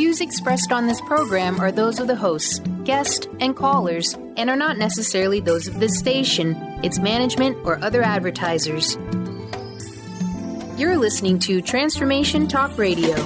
views expressed on this program are those of the hosts, guests, and callers, and are not necessarily those of this station, its management, or other advertisers. You're listening to Transformation Talk Radio.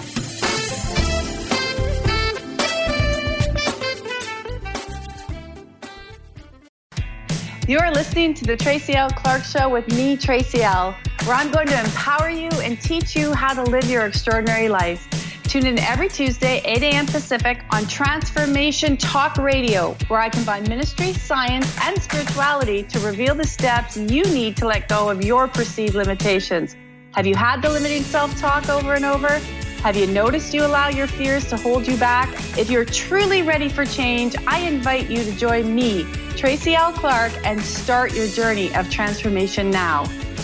You are listening to the Tracy L. Clark Show with me, Tracy L., where I'm going to empower you and teach you how to live your extraordinary life. Tune in every Tuesday, 8 a.m. Pacific on Transformation Talk Radio, where I combine ministry, science, and spirituality to reveal the steps you need to let go of your perceived limitations. Have you had the limiting self-talk over and over? Have you noticed you allow your fears to hold you back? If you're truly ready for change, I invite you to join me, Tracy L. Clark, and start your journey of transformation now.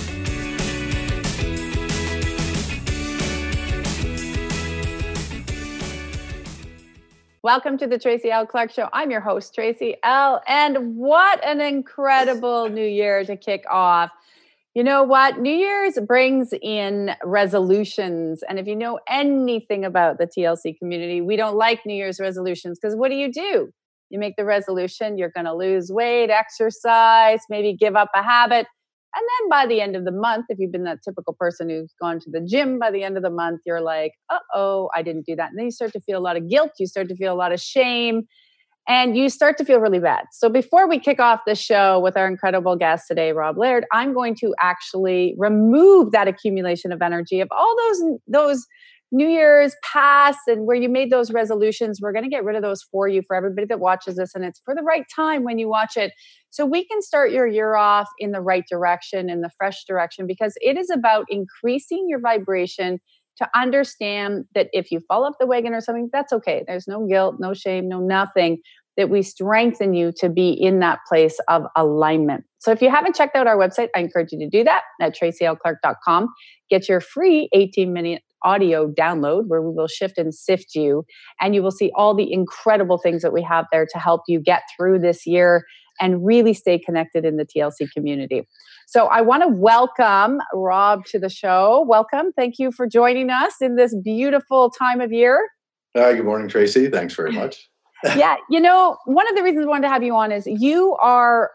Welcome to the Tracy L. Clark Show. I'm your host, Tracy L. And what an incredible new year to kick off. You know what? New Year's brings in resolutions. And if you know anything about the TLC community, we don't like New Year's resolutions because what do? You make the resolution, you're going to lose weight, exercise, maybe give up a habit. And then by the end of the month, if you've been that typical person who's gone to the gym, by the end of the month, you're like, uh-oh, I didn't do that. And then you start to feel a lot of guilt. You start to feel a lot of shame. And you start to feel really bad. So before we kick off the show with our incredible guest today, Rob Laird, I'm going to actually remove that accumulation of energy of all those New Year's past and where you made those resolutions. We're going to get rid of those for you, for everybody that watches this. And it's for the right time when you watch it. So we can start your year off in the right direction, in the fresh direction, because it is about increasing your vibration to understand that if you fall off the wagon or something, that's okay. There's no guilt, no shame, no nothing, that we strengthen you to be in that place of alignment. So if you haven't checked out our website, I encourage you to do that at tracylclark.com. Get your free 18-minute audio download where we will shift and sift you, and you will see all the incredible things that we have there to help you get through this year and really stay connected in the TLC community. So I want to welcome Rob to the show. Welcome. Thank you for joining us in this beautiful time of year. Good morning, Tracy. Thanks very much. Yeah. You know, one of the reasons I wanted to have you on is you are,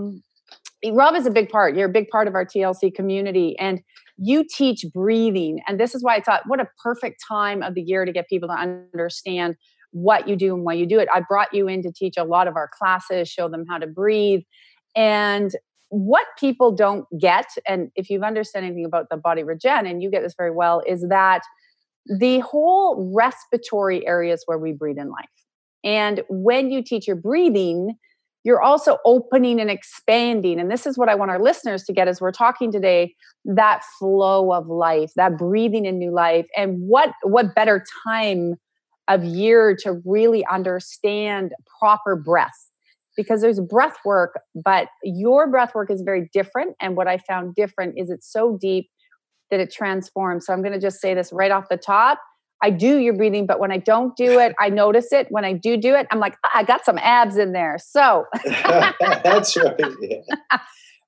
Rob is a big part. You're a big part of our TLC community, and you teach breathing. And this is why I thought, what a perfect time of the year to get people to understand what you do and why you do it. I brought you in to teach a lot of our classes, show them how to breathe. And what people don't get, and if you've understood anything about the body regen, and you get this very well, is that the whole respiratory areas where we breathe in life. And when you teach your breathing, you're also opening and expanding. And this is what I want our listeners to get as we're talking today, that flow of life, that breathing in new life. And what better time of year to really understand proper breath, because there's breath work, but your breath work is very different. And what I found different is it's so deep that it transforms. So I'm going to just say this right off the top. I do your breathing, but when I don't do it, I notice it. When I do it, I'm like, I got some abs in there. So that's right. Yeah.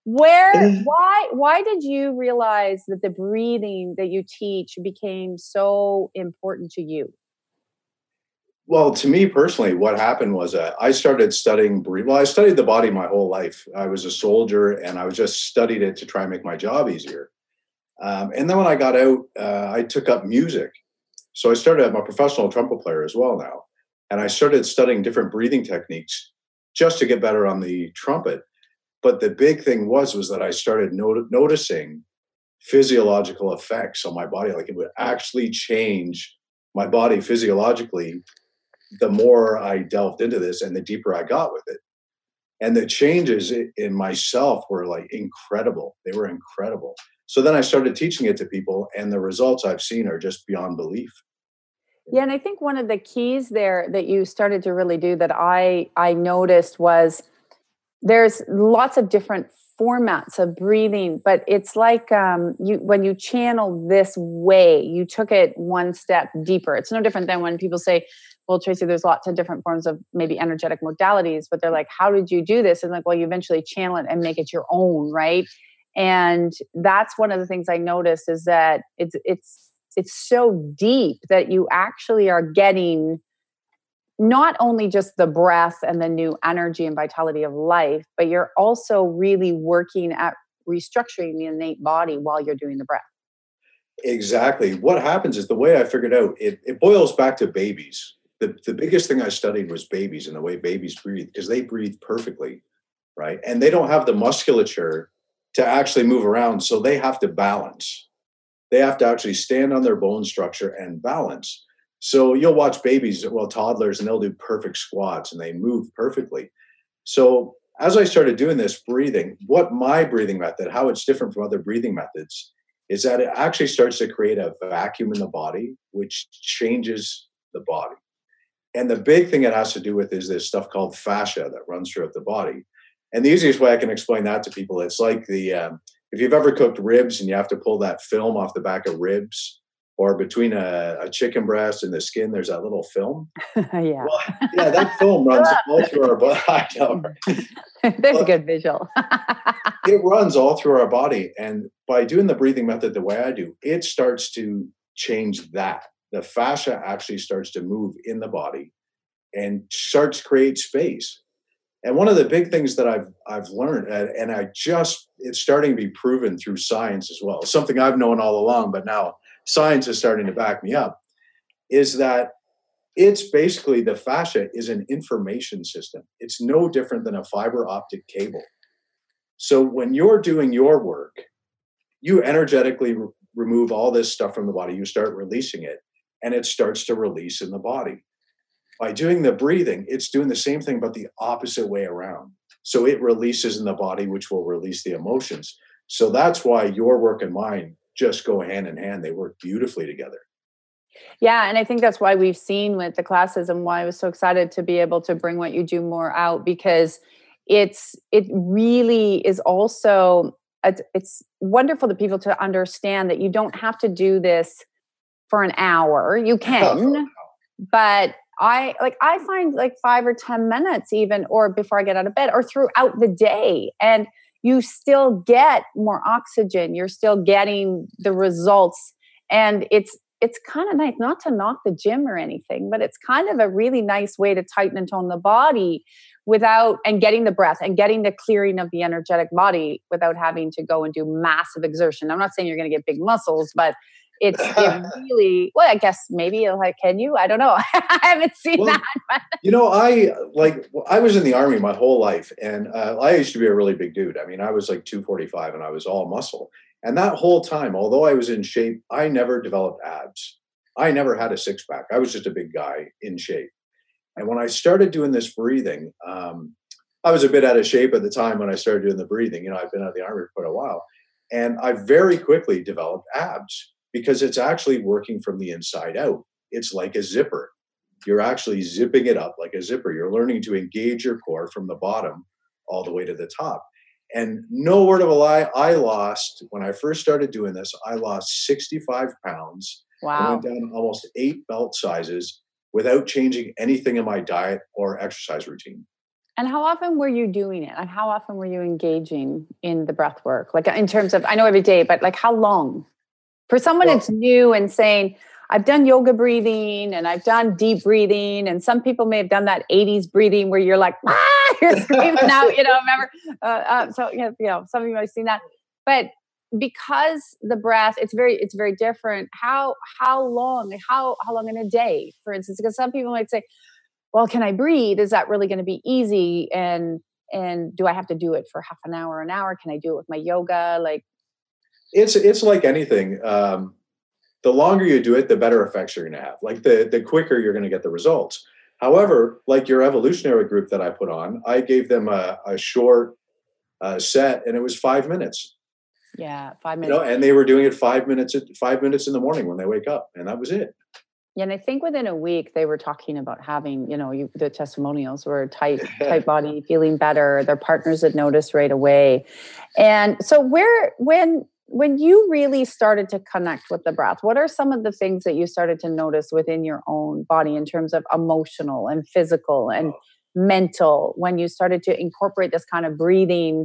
Why did you realize that the breathing that you teach became so important to you? Well, to me personally, what happened was I started studying breathing. Well, I studied the body my whole life. I was a soldier, and I just studied it to try and make my job easier. And then when I got out, I took up music. So I'm a professional trumpet player as well now. And I started studying different breathing techniques just to get better on the trumpet. But the big thing was that I started noticing physiological effects on my body. Like it would actually change my body physiologically the more I delved into this and the deeper I got with it. And the changes in myself were like incredible. They were incredible. So then I started teaching it to people, and the results I've seen are just beyond belief. Yeah, and I think one of the keys there that you started to really do that I noticed was there's lots of different formats of breathing, but it's like when you channel this way, you took it one step deeper. It's no different than when people say, well, Tracy, there's lots of different forms of maybe energetic modalities, but they're like, how did you do this? And like, well, you eventually channel it and make it your own, right? And that's one of the things I noticed is that it's it's so deep that you actually are getting not only just the breath and the new energy and vitality of life, but you're also really working at restructuring the innate body while you're doing the breath. Exactly. What happens is, the way I figured out, it boils back to babies. The biggest thing I studied was babies and the way babies breathe, because they breathe perfectly, right? And they don't have the musculature to actually move around. So they have to balance. They have to actually stand on their bone structure and balance. So you'll watch babies, well, toddlers, and they'll do perfect squats and they move perfectly. So as I started doing this breathing, what my breathing method, how it's different from other breathing methods, is that it actually starts to create a vacuum in the body, which changes the body. And the big thing it has to do with is this stuff called fascia that runs throughout the body. And the easiest way I can explain that to people, it's like if you've ever cooked ribs and you have to pull that film off the back of ribs, or between a chicken breast and the skin, there's that little film. Yeah. Well, yeah, that film runs all through our body. I know. There's a good visual. It runs all through our body. And by doing the breathing method the way I do, it starts to change that. The fascia actually starts to move in the body and starts to create space. And one of the big things that I've learned, and it's starting to be proven through science as well, something I've known all along, but now science is starting to back me up, is that it's basically, the fascia is an information system. It's no different than a fiber optic cable. So when you're doing your work, you energetically remove all this stuff from the body, you start releasing it, and it starts to release in the body. By doing the breathing, it's doing the same thing, but the opposite way around. So it releases in the body, which will release the emotions. So that's why your work and mine just go hand in hand. They work beautifully together. Yeah. And I think that's why we've seen with the classes, and why I was so excited to be able to bring what you do more out, because it really is also, it's wonderful to people to understand that you don't have to do this for an hour. You can, but I find like 5 or 10 minutes even, or before I get out of bed or throughout the day. And you still get more oxygen. You're still getting the results. And it's kind of nice, not to knock the gym or anything, but it's kind of a really nice way to tighten and tone the body and getting the breath and getting the clearing of the energetic body without having to go and do massive exertion. I'm not saying you're going to get big muscles, but it really, well, I guess maybe can you? I don't know. I haven't seen that. I was in the Army my whole life, and I used to be a really big dude. I mean, I was like 245 and I was all muscle. And that whole time, although I was in shape, I never developed abs. I never had a six pack. I was just a big guy in shape. And when I started doing this breathing, I was a bit out of shape at the time when I started doing the breathing. I've been out of the Army for quite a while. And I very quickly developed abs, because it's actually working from the inside out. It's like a zipper. You're actually zipping it up like a zipper. You're learning to engage your core from the bottom all the way to the top. And no word of a lie, when I first started doing this, I lost 65 pounds. Wow. I went down almost 8 belt sizes without changing anything in my diet or exercise routine. And how often were you doing it? And how often were you engaging in the breath work? Like in terms of, I know every day, but like how long? For someone that's new and saying, I've done yoga breathing and I've done deep breathing, and some people may have done that 80s breathing where you're like, you're screaming out, remember? Some of you might have seen that. But because the breath, it's very different. How long? How long in a day, for instance? Because some people might say, well, can I breathe? Is that really going to be easy? And do I have to do it for half an hour, an hour? Can I do it with my yoga? Like, it's like anything. The longer you do it, the better effects you're going to have. Like the quicker you're going to get the results. However, like your evolutionary group that I put on, I gave them a short set, and it was 5 minutes. Yeah, 5 minutes. And they were doing it 5 minutes in the morning when they wake up, and that was it. Yeah, and I think within a week they were talking about having, the testimonials were tight body, feeling better. Their partners had noticed right away. And so when you really started to connect with the breath, what are some of the things that you started to notice within your own body in terms of emotional and physical and mental, when you started to incorporate this kind of breathing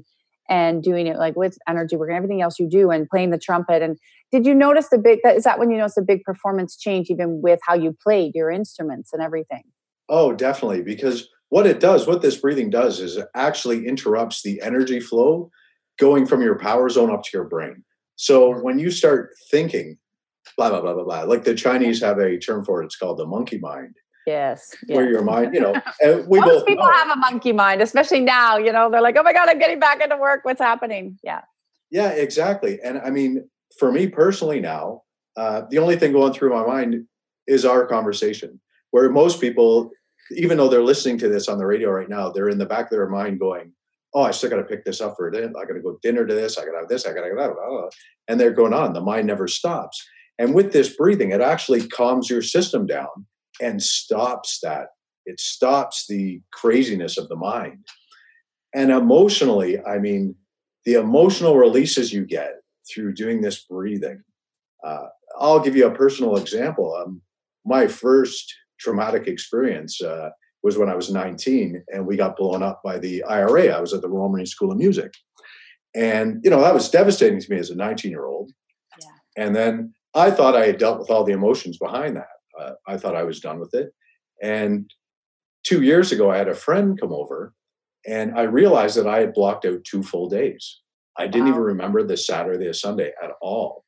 and doing it like with energy work and everything else you do and playing the trumpet. And did you notice is that when you noticed a big performance change, even with how you played your instruments and everything? Oh, definitely. Because what this breathing does is it actually interrupts the energy flow going from your power zone up to your brain. So when you start thinking, blah, blah, blah, blah, blah, like the Chinese have a term for it, it's called the monkey mind. Yes. Where your mind, and most people have a monkey mind, especially now, they're like, oh my God, I'm getting back into work. What's happening? Yeah. Yeah, exactly. And I mean, for me personally now, the only thing going through my mind is our conversation, where most people, even though they're listening to this on the radio right now, they're in the back of their mind going, oh, I still got to pick this up for dinner. I got to go dinner to this. I got to have this. I got to go. And they're going on. The mind never stops. And with this breathing, it actually calms your system down and stops that. It stops the craziness of the mind. And emotionally, I mean, the emotional releases you get through doing this breathing. I'll give you a personal example. My first traumatic experience was when I was 19 and we got blown up by the IRA. I was at the Royal Marine School of Music. And, that was devastating to me as a 19-year-old. Yeah. And then I thought I had dealt with all the emotions behind that. I thought I was done with it. And 2 years ago, I had a friend come over and I realized that I had blocked out 2 full days. I didn't even remember the Saturday or Sunday at all.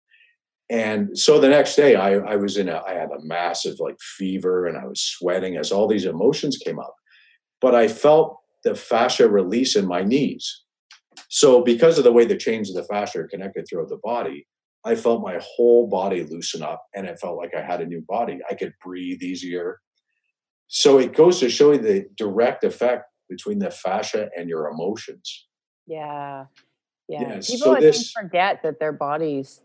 And so the next day I had a massive fever and I was sweating as all these emotions came up, but I felt the fascia release in my knees. So because of the way the chains of the fascia are connected throughout the body, I felt my whole body loosen up and it felt like I had a new body. I could breathe easier. So it goes to show you the direct effect between the fascia and your emotions. Yeah. Yeah. People, I think, forget that their bodies,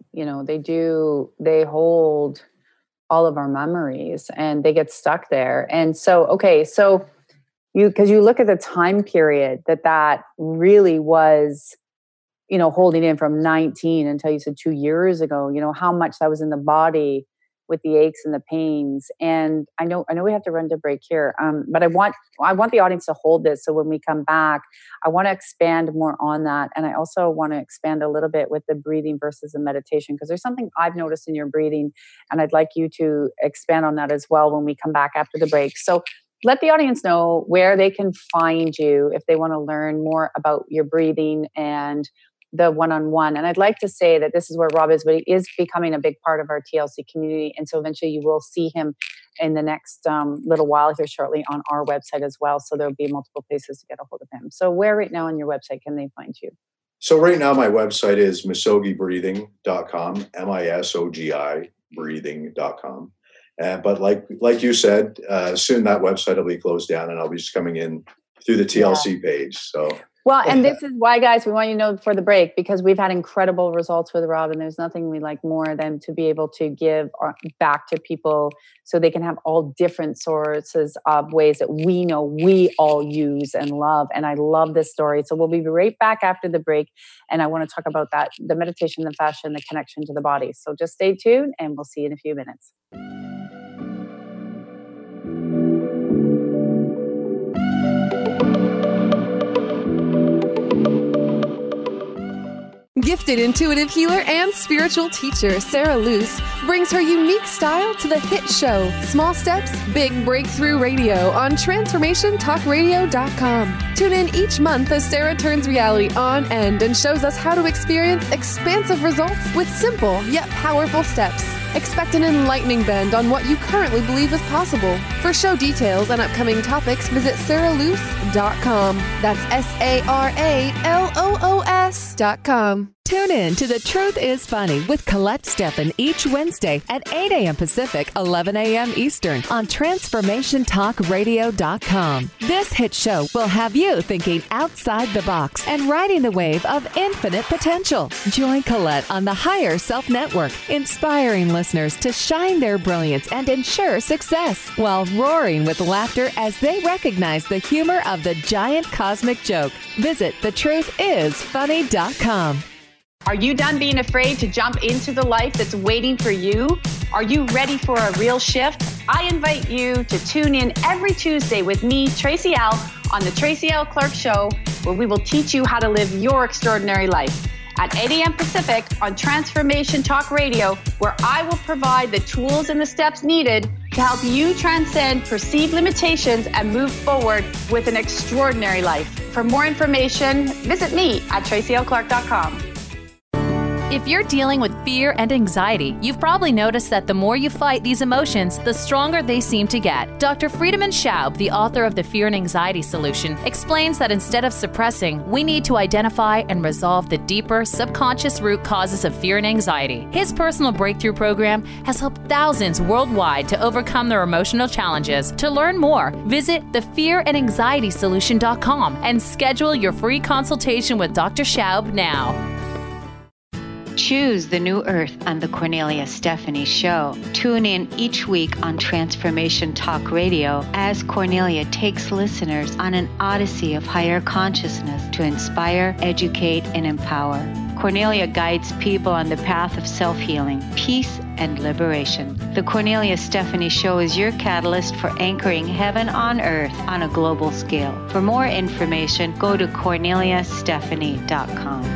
they hold all of our memories and they get stuck there. And so, because you look at the time period that really was, holding in from 19 until you said 2 years ago, how much that was in the body with the aches and the pains. And I know we have to run to break here. But I want the audience to hold this. So when we come back, I want to expand more on that. And I also want to expand a little bit with the breathing versus the meditation, because there's something I've noticed in your breathing. And I'd like you to expand on that as well when we come back after the break. So let the audience know where they can find you if they want to learn more about your breathing and the one-on-one. And I'd like to say that this is where Rob is, but he is becoming a big part of our TLC community. And so eventually you will see him in the next little while here shortly on our website as well. So there'll be multiple places to get a hold of him. So where right now on your website can they find you? So right now my website is misogibreathing.com, MISOGI breathing.com. But like you said, soon that website will be closed down and I'll be just coming in through the TLC page. So. Well, and this is why, guys, we want you to know before the break, because we've had incredible results with Rob, and there's nothing we like more than to be able to give back to people so they can have all different sources of ways that we know we all use and love. And I love this story. So we'll be right back after the break. And I want to talk about that, the meditation, the fascia, and the connection to the body. So just stay tuned and we'll see you in a few minutes. Gifted intuitive healer and spiritual teacher Sarah Luce brings her unique style to the hit show Small Steps, Big Breakthrough Radio on TransformationTalkRadio.com. Tune in each month as Sarah turns reality on end and shows us how to experience expansive results with simple yet powerful steps. Expect an enlightening bend on what you currently believe is possible. For show details and upcoming topics, visit SarahLuce.com. That's SarahLoos.com. Tune in to The Truth is Funny with Colette Steffen each Wednesday at 8 a.m. Pacific, 11 a.m. Eastern on TransformationTalkRadio.com. This hit show will have you thinking outside the box and riding the wave of infinite potential. Join Colette on the Higher Self Network, inspiring listeners to shine their brilliance and ensure success while roaring with laughter as they recognize the humor of the giant cosmic joke. Visit TheTruthIsFunny.com. Are you done being afraid to jump into the life that's waiting for you? Are you ready for a real shift? I invite you to tune in every Tuesday with me, Tracy L., on the Tracy L. Clark Show where we will teach you how to live your extraordinary life. At 8 a.m. Pacific on Transformation Talk Radio, where I will provide the tools and the steps needed to help you transcend perceived limitations and move forward with an extraordinary life. For more information, visit me at TracyLClark.com. If you're dealing with fear and anxiety, you've probably noticed that the more you fight these emotions, the stronger they seem to get. Dr. Friedemann Schaub, the author of The Fear and Anxiety Solution, explains that instead of suppressing, we need to identify and resolve the deeper, subconscious root causes of fear and anxiety. His personal breakthrough program has helped thousands worldwide to overcome their emotional challenges. To learn more, visit thefearandanxietysolution.com and schedule your free consultation with Dr. Schaub now. Choose the new earth on the Cornelia Stephanie Show. Tune in each week on Transformation Talk Radio as Cornelia takes listeners on an odyssey of higher consciousness to inspire, educate, and empower. Cornelia guides people on the path of self-healing, peace, and liberation. The Cornelia Stephanie Show is your catalyst for anchoring heaven on earth on a global scale. For more information, go to CorneliaStephanie.com.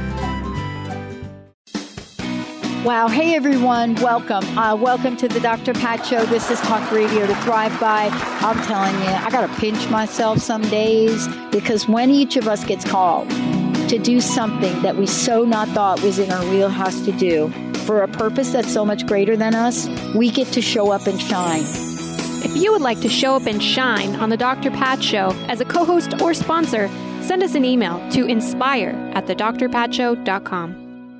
Wow. Hey, everyone. Welcome. Welcome to the Dr. Pat Show. This is Talk Radio to Thrive By. I'm telling you, I got to pinch myself some days because when each of us gets called to do something that we so not thought was in our wheelhouse to do for a purpose that's so much greater than us, we get to show up and shine. If you would like to show up and shine on the Dr. Pat Show as a co-host or sponsor, send us an email to inspire@thedrpatshow.com.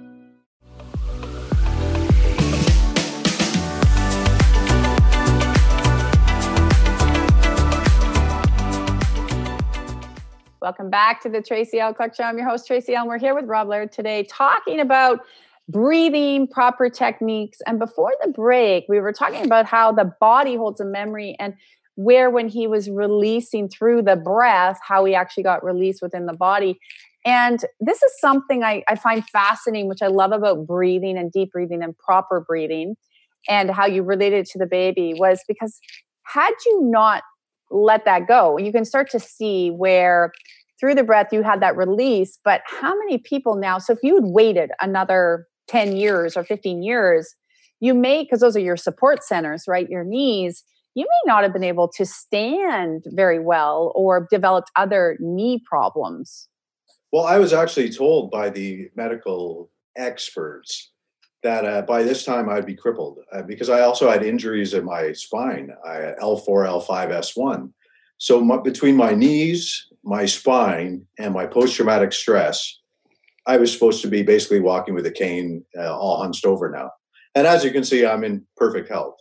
Welcome back to the Tracy L. Clark Show. I'm your host, Tracy L. And we're here with Rob Laird today talking about breathing, proper techniques. And before the break, we were talking about how the body holds a memory and where when he was releasing through the breath, how he actually got released within the body. And this is something I find fascinating, which I love about breathing and deep breathing and proper breathing and how you related to the baby was because had you not let that go, you can start to see where through the breath you had that release. But how many people now, so if you had waited another 10 years or 15 years, you may, because those are your support centers, right? Your knees, you may not have been able to stand very well or developed other knee problems. Well, I was actually told by the medical experts that by this time I'd be crippled because I also had injuries in my spine, L4, L5, S1. So between my knees, my spine, and my post-traumatic stress, I was supposed to be basically walking with a cane, all hunched over now. And as you can see, I'm in perfect health.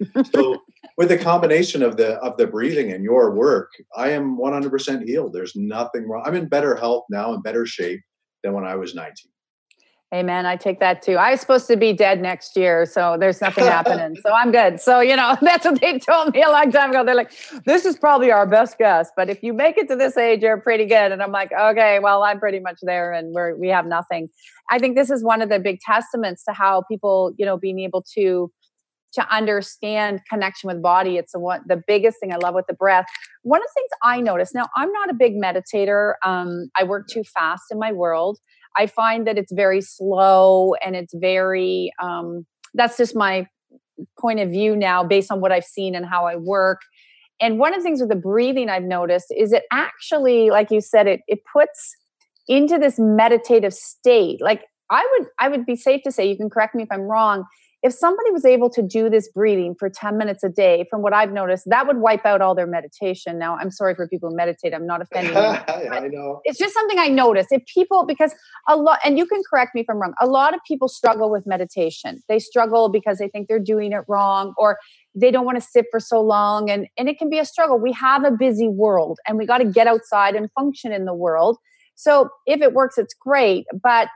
So with the combination of the breathing and your work, I am 100% healed. There's nothing wrong. I'm in better health now, in better shape than when I was 19. Amen. I take that too. I was supposed to be dead next year, so there's nothing happening. So I'm good. So, that's what they told me a long time ago. They're like, this is probably our best guess, but if you make it to this age, you're pretty good. And I'm like, okay, well, I'm pretty much there and we have nothing. I think this is one of the big testaments to how people, being able to understand connection with body. It's the biggest thing I love with the breath. One of the things I notice, now I'm not a big meditator. I work too fast in my world. I find that it's very slow and it's very, that's just my point of view now based on what I've seen and how I work. And one of the things with the breathing I've noticed is it actually, like you said, it puts into this meditative state. Like I would be safe to say, you can correct me if I'm wrong, if somebody was able to do this breathing for 10 minutes a day, from what I've noticed, that would wipe out all their meditation. Now, I'm sorry for people who meditate. I'm not offending them. I know. It's just something I noticed. If people, because a lot, and you can correct me if I'm wrong, a lot of people struggle with meditation. They struggle because they think they're doing it wrong or they don't want to sit for so long. And it can be a struggle. We have a busy world and we got to get outside and function in the world. So if it works, it's great. But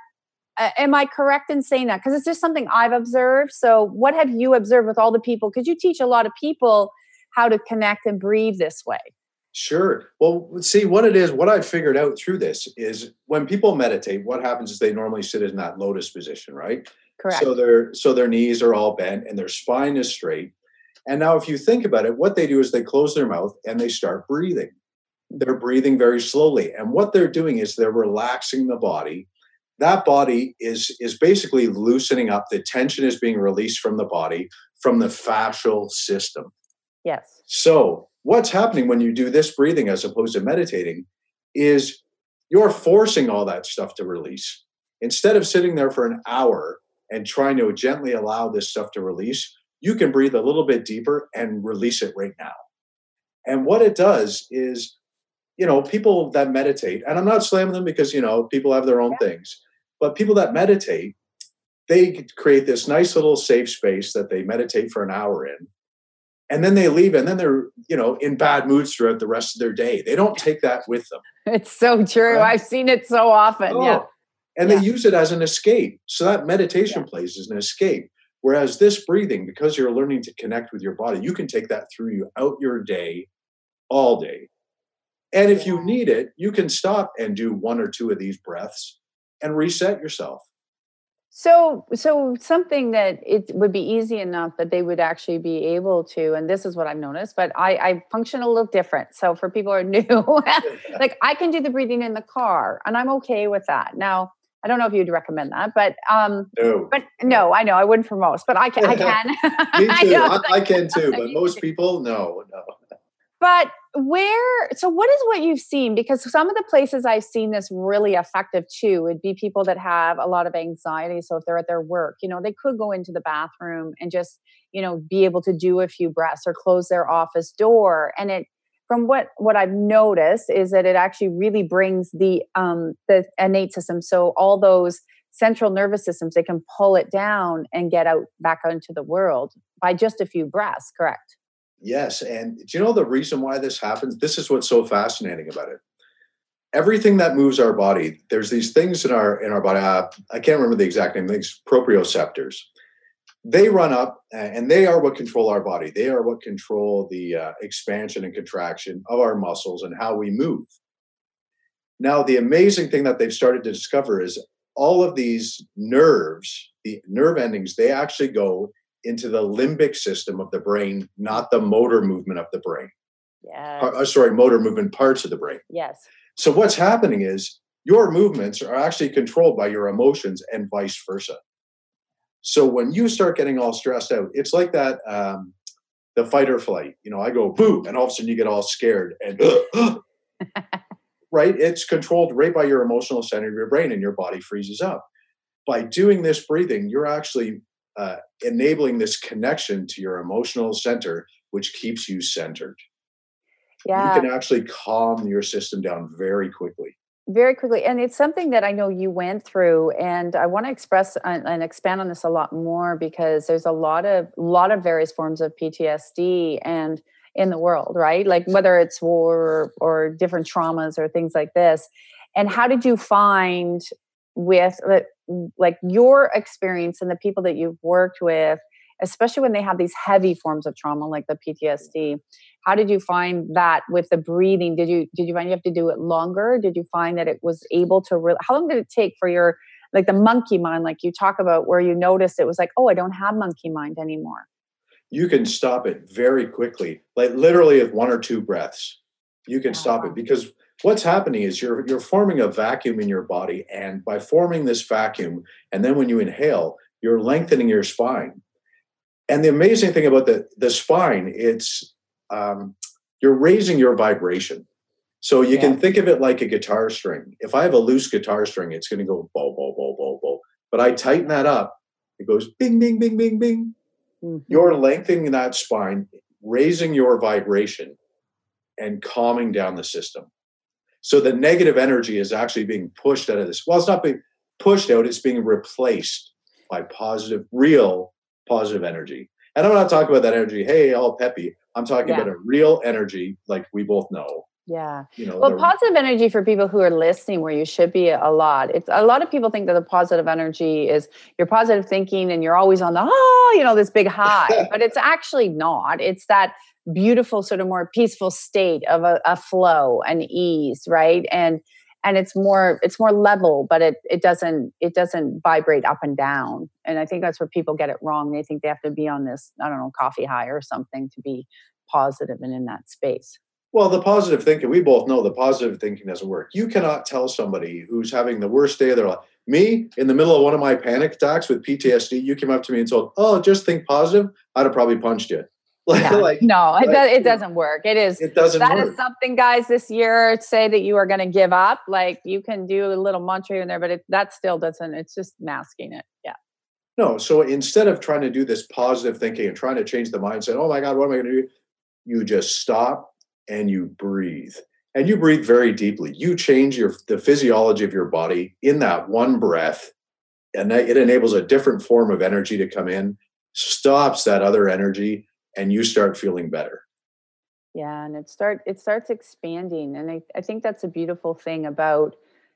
am I correct in saying that? Because it's just something I've observed. So what have you observed with all the people? Because you teach a lot of people how to connect and breathe this way. Sure. Well, see what it is, what I've figured out through this is when people meditate, what happens is they normally sit in that lotus position, right? Correct. So their knees are all bent and their spine is straight. And now if you think about it, what they do is they close their mouth and they start breathing. They're breathing very slowly. And what they're doing is they're relaxing the body. That body is basically loosening up. The tension is being released from the body, from the fascial system. Yes. So what's happening when you do this breathing as opposed to meditating is you're forcing all that stuff to release. Instead of sitting there for an hour and trying to gently allow this stuff to release, you can breathe a little bit deeper and release it right now. And what it does is, people that meditate, and I'm not slamming them because, people have their own things, but people that meditate, they create this nice little safe space that they meditate for an hour in. And then they leave, and then they're, in bad moods throughout the rest of their day. They don't take that with them. It's so true. Right? I've seen it so often. Oh. Yeah. And they use it as an escape. So that meditation place is an escape. Whereas this breathing, because you're learning to connect with your body, you can take that through you out your day, all day. And if you need it, you can stop and do one or two of these breaths and reset yourself. So something that it would be easy enough that they would actually be able to, and this is what I've noticed, but I function a little different. So for people who are new, like I can do the breathing in the car and I'm okay with that. Now, I don't know if you'd recommend that, but no, I know I wouldn't for most, but I can. Me too. I can too, but most people, no. But what is what you've seen? Because some of the places I've seen this really effective too would be people that have a lot of anxiety. So if they're at their work, they could go into the bathroom and just, be able to do a few breaths or close their office door. And from what I've noticed is that it actually really brings the innate system. So all those central nervous systems, they can pull it down and get back out into the world by just a few breaths, correct? Yes. And do you know the reason why this happens? This is what's so fascinating about it. Everything that moves our body, there's these things in our body. I can't remember the exact name. These proprioceptors. They run up and they are what control our body. They are what control the expansion and contraction of our muscles and how we move. Now, the amazing thing that they've started to discover is all of these nerves, the nerve endings, they actually go into the limbic system of the brain, not the motor movement of the brain. Yes. Motor movement parts of the brain. Yes. So what's happening is your movements are actually controlled by your emotions and vice versa. So when you start getting all stressed out, it's like that, the fight or flight. I go boo, and all of a sudden you get all scared and right? It's controlled right by your emotional center of your brain, and your body freezes up. By doing this breathing, you're actually enabling this connection to your emotional center, which keeps you centered. Yeah. You can actually calm your system down very quickly. Very quickly. And it's something that I know you went through, and I want to express and expand on this a lot more because there's a lot of various forms of PTSD and in the world, right? Like whether it's war or different traumas or things like this. And how did you find with like your experience and the people that you've worked with, especially when they have these heavy forms of trauma like the PTSD? How did you find that with the breathing? Did you find you have to do it longer? Did you find that it was able to how long did it take for your, like the monkey mind, like you talk about, where you noticed it was like, oh, I don't have monkey mind anymore? You can stop it very quickly, like literally with one or two breaths. You can stop it because what's happening is you're forming a vacuum in your body, and by forming this vacuum, and then when you inhale, you're lengthening your spine. And the amazing thing about the spine, it's you're raising your vibration. So you can think of it like a guitar string. If I have a loose guitar string, it's going to go bow, bow, bow, bow, bow. But I tighten that up, it goes bing, bing, bing, bing, bing. Mm-hmm. You're lengthening that spine, raising your vibration, and calming down the system. So the negative energy is actually being pushed out of this. Well, it's not being pushed out, it's being replaced by positive, real positive energy. And I'm not talking about that energy, hey, all peppy. I'm talking about a real energy like we both know. Yeah. Well, positive energy for people who are listening, where you should be a lot. It's a lot of people think that the positive energy is your positive thinking and you're always on the, this big high, but it's actually not. It's that beautiful sort of more peaceful state of a flow and ease, right? And it's more level, but it doesn't vibrate up and down. And I think that's where people get it wrong. They think they have to be on this, I don't know, coffee high or something to be positive and in that space. Well, the positive thinking, we both know the positive thinking doesn't work. You cannot tell somebody who's having the worst day of their life. Me, in the middle of one of my panic attacks with PTSD, you came up to me and told, oh, just think positive, I'd have probably punched you. It doesn't work. It doesn't work. That is something, guys, this year, say that you are going to give up. Like, you can do a little mantra in there, but that still doesn't, it's just masking it. Yeah. No. So instead of trying to do this positive thinking and trying to change the mindset, oh my God, what am I going to do? You just stop and you breathe. And you breathe very deeply. You change the physiology of your body in that one breath, and it enables a different form of energy to come in, stops that other energy, and you start feeling better. Yeah, and it starts expanding. And I think that's a beautiful thing about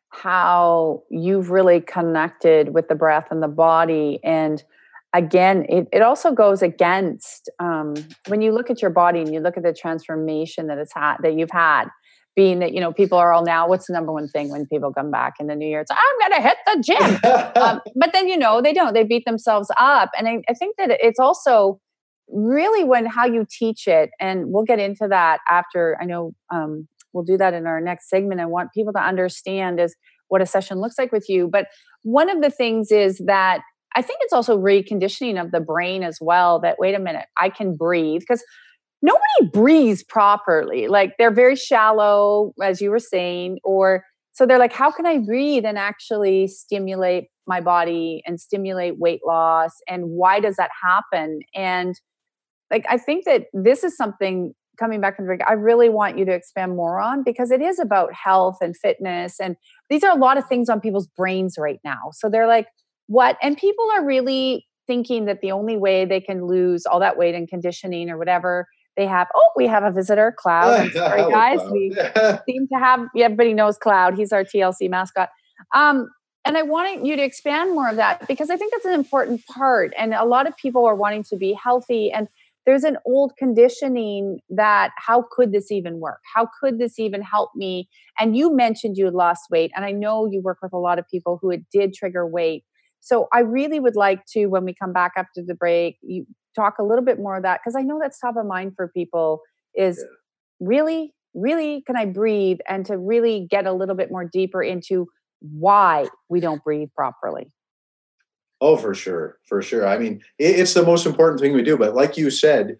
how you've really connected with the breath and the body. And again, it also goes against when you look at your body and you look at the transformation that you've had, being that, people are all now, what's the number one thing when people come back in the new year? It's, I'm going to hit the gym. But then, they don't, they beat themselves up. And I think that it's also really how you teach it. And we'll get into that after. I know we'll do that in our next segment. I want people to understand is what a session looks like with you. But one of the things is that I think it's also reconditioning of the brain as well, that, wait a minute, I can breathe, because nobody breathes properly. Like, they're very shallow, as you were saying, so they're like, how can I breathe and actually stimulate my body and stimulate weight loss? And why does that happen? And I think that this is something, coming back from the break, I really want you to expand more on, because it is about health and fitness. And these are a lot of things on people's brains right now. So they're like, what? And people are really thinking that the only way they can lose all that weight and conditioning or whatever they have. Oh, we have a visitor, Cloud. I'm sorry, guys. Cloud. We seem to have, everybody knows Cloud. He's our TLC mascot. And I wanted you to expand more of that, because I think that's an important part. And a lot of people are wanting to be healthy. And there's an old conditioning that, how could this even work? How could this even help me? And you mentioned you had lost weight. And I know you work with a lot of people who it did trigger weight. So I really would like to, when we come back after the break, you talk a little bit more of that, because I know that's top of mind for people is really, really, can I breathe? And to really get a little bit more deeper into why we don't breathe properly. Oh, for sure. For sure. I mean, it's the most important thing we do. But like you said,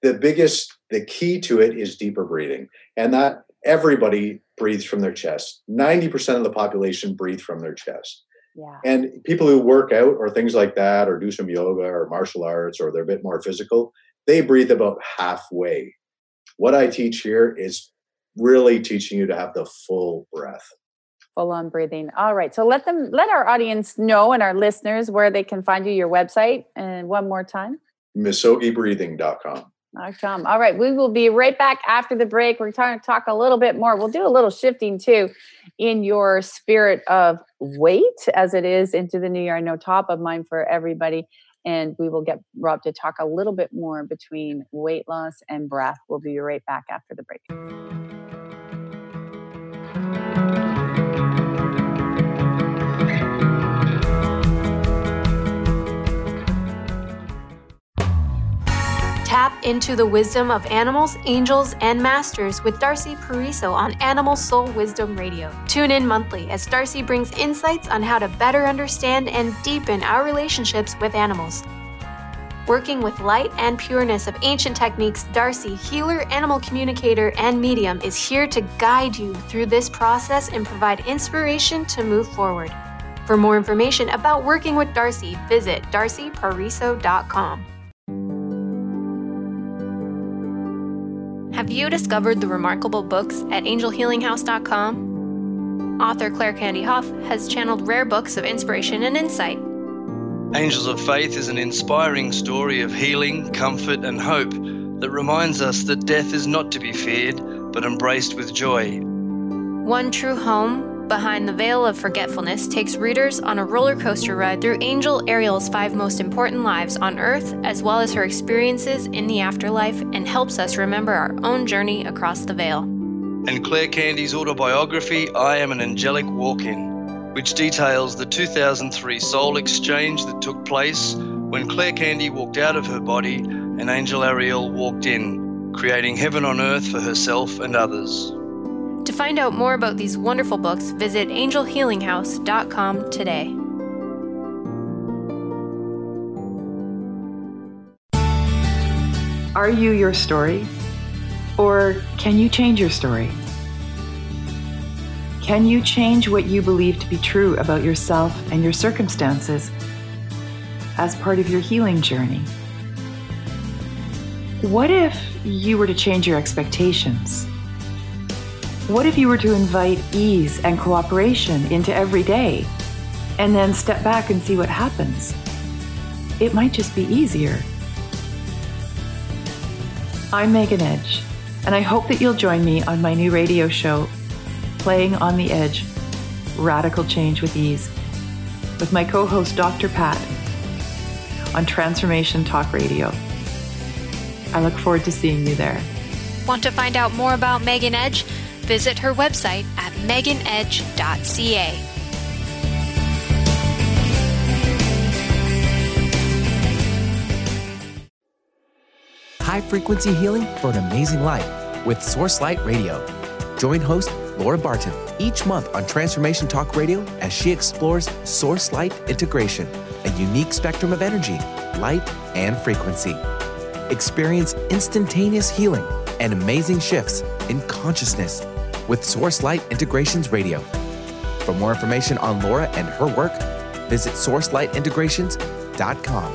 the key to it is deeper breathing. And that everybody breathes from their chest. 90% of the population breathe from their chest. Yeah. And people who work out or things like that, or do some yoga or martial arts, or they're a bit more physical, they breathe about halfway. What I teach here is really teaching you to have the full breath. Full on breathing. All right. So let our audience know, and our listeners, where they can find you, your website. And one more time. Misogibreathing.com. All right. We will be right back after the break. We're going to talk a little bit more. We'll do a little shifting too in your spirit of weight as it is into the new year. I know top of mind for everybody. And we will get Rob to talk a little bit more between weight loss and breath. We'll be right back after the break. Tap into the wisdom of animals, angels, and masters with Darcy Pariso on Animal Soul Wisdom Radio. Tune in monthly as Darcy brings insights on how to better understand and deepen our relationships with animals. Working with light and pureness of ancient techniques, Darcy, healer, animal communicator, and medium, is here to guide you through this process and provide inspiration to move forward. For more information about working with Darcy, visit darcypariso.com. Have you discovered the remarkable books at angelhealinghouse.com? Author Claire Candy Hough has channeled rare books of inspiration and insight. Angels of Faith is an inspiring story of healing, comfort, and hope that reminds us that death is not to be feared, but embraced with joy. One True Home, Behind the Veil of Forgetfulness, takes readers on a roller coaster ride through Angel Ariel's 5 most important lives on Earth, as well as her experiences in the afterlife, and helps us remember our own journey across the veil. And Claire Candy's autobiography, I Am an Angelic Walk-In, which details the 2003 soul exchange that took place when Claire Candy walked out of her body and Angel Ariel walked in, creating heaven on earth for herself and others. To find out more about these wonderful books, visit angelhealinghouse.com today. Are you your story? Or can you change your story? Can you change what you believe to be true about yourself and your circumstances as part of your healing journey? What if you were to change your expectations? What if you were to invite ease and cooperation into every day and then step back and see what happens? It might just be easier. I'm Megan Edge, and I hope that you'll join me on my new radio show, Playing on the Edge, Radical Change with Ease, with my co-host Dr. Pat on Transformation Talk Radio. I look forward to seeing you there. Want to find out more about Megan Edge? Visit her website at meganedge.ca. High-frequency healing for an amazing life with Source Light Radio. Join host Laura Barton each month on Transformation Talk Radio as she explores Source Light integration, a unique spectrum of energy, light, and frequency. Experience instantaneous healing and amazing shifts in consciousness with Source Light Integrations Radio. For more information on Laura and her work, visit sourcelightintegrations.com.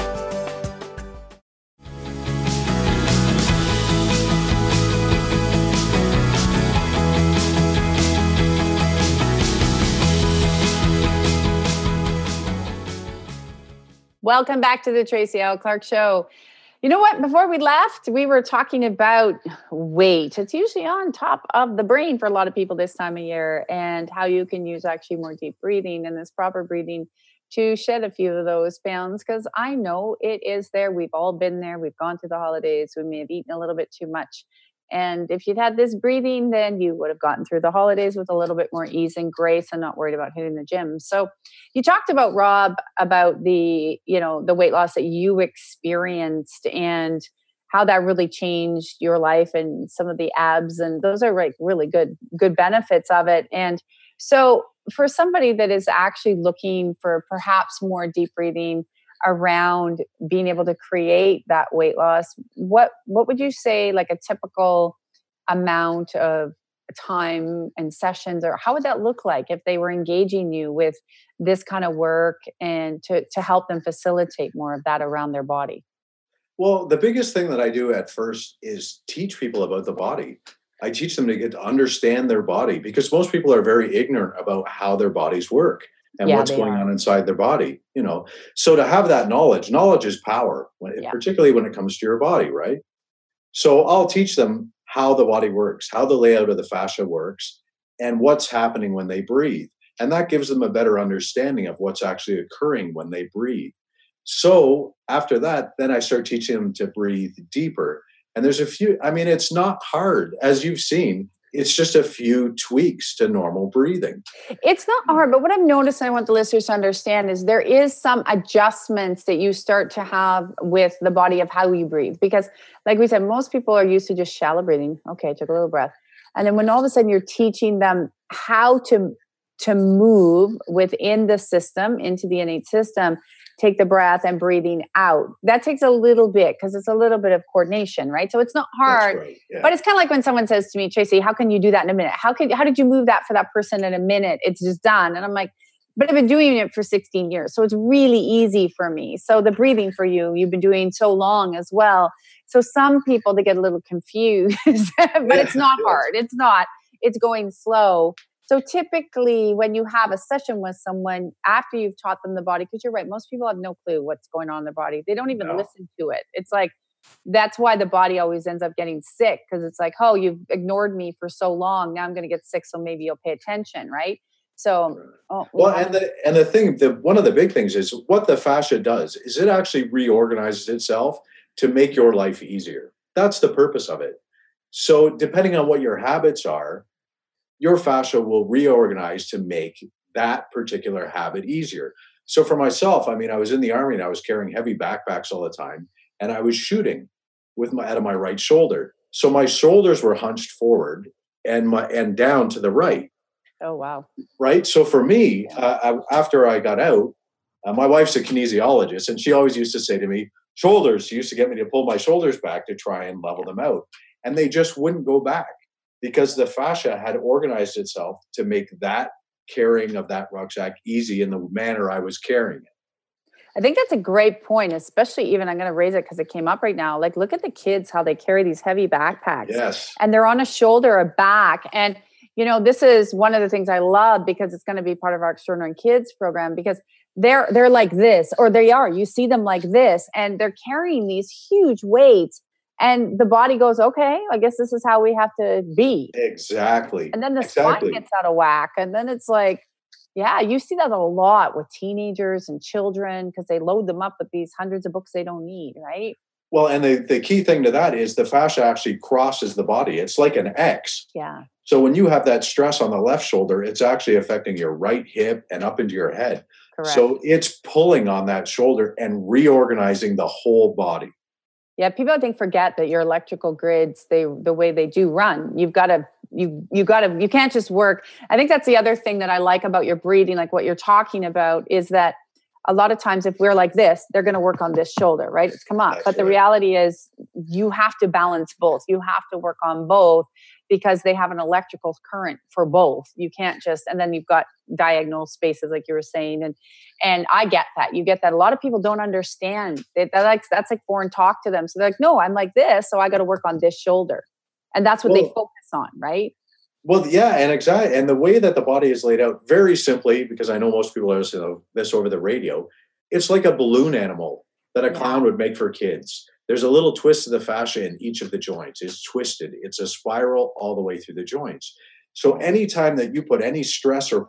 Welcome back to the Tracy L. Clark Show. You know what? Before we left, we were talking about weight. It's usually on top of the brain for a lot of people this time of year, and how you can use actually more deep breathing and this proper breathing to shed a few of those pounds, because I know it is there. We've all been there. We've gone through the holidays. We may have eaten a little bit too much. And if you'd had this breathing, then you would have gotten through the holidays with a little bit more ease and grace and not worried about hitting the gym. So you talked about, Rob, about the weight loss that you experienced and how that really changed your life and some of the abs. And those are like really good benefits of it. And so for somebody that is actually looking for perhaps more deep breathing around being able to create that weight loss, what would you say, like a typical amount of time and sessions, or how would that look like if they were engaging you with this kind of work and to help them facilitate more of that around their body? Well, the biggest thing that I do at first is teach people about the body. I teach them to get to understand their body, because most people are very ignorant about how their bodies work and what's going on inside their body, So to have that knowledge is power, particularly when it comes to your body, right? So I'll teach them how the body works, how the layout of the fascia works, and what's happening when they breathe. And that gives them a better understanding of what's actually occurring when they breathe. So after that, then I start teaching them to breathe deeper. And there's it's not hard, as you've seen. It's just a few tweaks to normal breathing. It's not hard, but what I've noticed, and I want the listeners to understand, is there is some adjustments that you start to have with the body of how you breathe. Because like we said, most people are used to just shallow breathing. Okay, took a little breath. And then when all of a sudden you're teaching them how to move within the system, into the innate system, take the breath and breathing out. That takes a little bit, because it's a little bit of coordination, right? So it's not hard, right, yeah. But it's kind of like when someone says to me, Tracy, how can you do that in a minute? How did you move that for that person in a minute? It's just done. And I'm like, but I've been doing it for 16 years. So it's really easy for me. So the breathing for you've been doing so long as well. So some people, they get a little confused, but it's not hard. It's not, it's going slow. So typically when you have a session with someone after you've taught them the body, because you're right, most people have no clue what's going on in their body. They don't even listen to it. It's like, that's why the body always ends up getting sick, because it's like, oh, you've ignored me for so long. Now I'm going to get sick. So maybe you'll pay attention. Right. So, and the thing, one of the big things is what the fascia does is it actually reorganizes itself to make your life easier. That's the purpose of it. So depending on what your habits are, your fascia will reorganize to make that particular habit easier. So for myself, I was in the Army and I was carrying heavy backpacks all the time, and I was shooting out of my right shoulder. So my shoulders were hunched forward and down to the right. Oh, wow. Right. So for me, after I got out, my wife's a kinesiologist, and she always used to say to me, shoulders. She used to get me to pull my shoulders back to try and level them out. And they just wouldn't go back because the fascia had organized itself to make that carrying of that rucksack easy in the manner I was carrying it. I think that's a great point, especially even I'm going to raise it because it came up right now. Like, look at the kids, how they carry these heavy backpacks. Yes. And they're on a shoulder, a back. And, this is one of the things I love because it's going to be part of our Extraordinary Kids program, because they're like this, or you see them like this, and they're carrying these huge weights. And the body goes, okay, I guess this is how we have to be. Exactly. And then the spine gets out of whack. And then it's like, yeah, you see that a lot with teenagers and children because they load them up with these hundreds of books they don't need, right? Well, and the key thing to that is the fascia actually crosses the body. It's like an X. Yeah. So when you have that stress on the left shoulder, it's actually affecting your right hip and up into your head. Correct. So it's pulling on that shoulder and reorganizing the whole body. Yeah, people I think forget that your electrical grids, the way they do run, you can't just work. I think that's the other thing that I like about your breathing, like what you're talking about, is that a lot of times if we're like this, they're going to work on this shoulder, right? It's come up. But the reality is you have to balance both. You have to work on both because they have an electrical current for both. You can't just, and then you've got diagonal spaces like you were saying. And I get that. You get that. A lot of people don't understand it. That's like foreign talk to them. So they're like, no, I'm like this. So I got to work on this shoulder. And that's what they focus on, right? Well, yeah, and exactly. And the way that the body is laid out, very simply, because I know most people are listening to this over the radio, it's like a balloon animal that a clown would make for kids. There's a little twist of the fascia in each of the joints. It's twisted. It's a spiral all the way through the joints. So anytime that you put any stress or...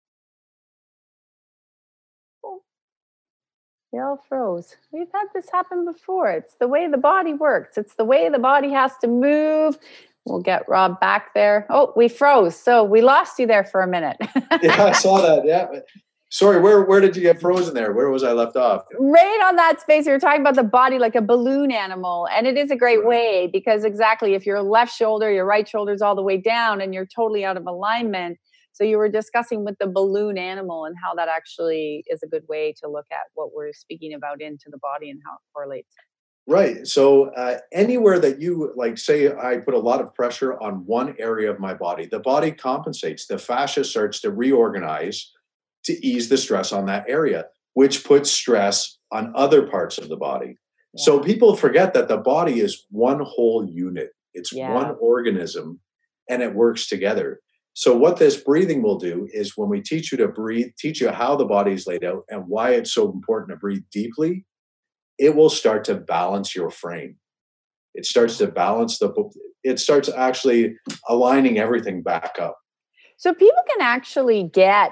They all froze. We've had this happen before. It's the way the body works. It's the way the body has to move. We'll get Rob back there. Oh, we froze. So we lost you there for a minute. Yeah, I saw that. Yeah. Sorry, where did you get frozen there? Where was I left off? Right on that space. We were talking about the body like a balloon animal. And it is a great way because exactly if your left shoulder, your right shoulder's all the way down and you're totally out of alignment. So you were discussing with the balloon animal and how that actually is a good way to look at what we're speaking about into the body and how it correlates. Right. So anywhere that you, like, say I put a lot of pressure on one area of my body, the body compensates. The fascia starts to reorganize to ease the stress on that area, which puts stress on other parts of the body. Yeah. So people forget that the body is one whole unit. It's one organism and it works together. So what this breathing will do is when we teach you to breathe, teach you how the body is laid out and why it's so important to breathe deeply, it will start to balance your frame. It starts to balance it starts actually aligning everything back up. So people can actually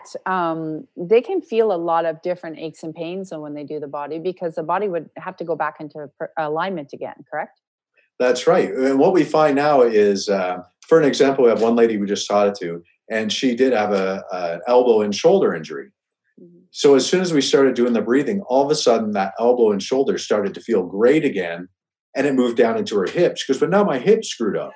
they can feel a lot of different aches and pains when they do the body because the body would have to go back into alignment again, correct? That's right. And what we find now is, for an example, we have one lady we just taught it to, and she did have an elbow and shoulder injury. So as soon as we started doing the breathing, all of a sudden that elbow and shoulder started to feel great again. And it moved down into her hips. She goes, but now my hip's screwed up.